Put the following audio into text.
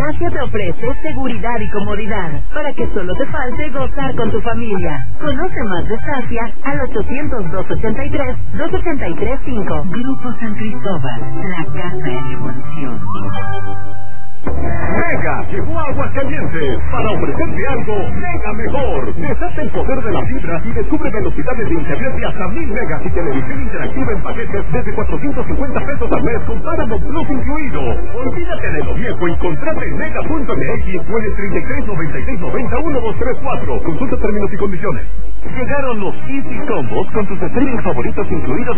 Acacia te ofrece seguridad y comodidad para que solo te falte gozar con tu familia. Conoce más de Sacia al 800-283-2835. Grupo San Cristóbal, la casa en evolución. Mega llegó a Aguascalientes para ofrecerte algo mega mejor. Desata el poder de la fibra y descubre velocidades de internet de hasta 1000 megas y televisión interactiva en paquetes desde 450 pesos al mes con Paramount Plus incluido. Olvídate de lo viejo y contrata en mega.mx o en el 3396901234. Consulta términos y condiciones. Llegaron los Easy Combos con tus streaming favoritos incluidos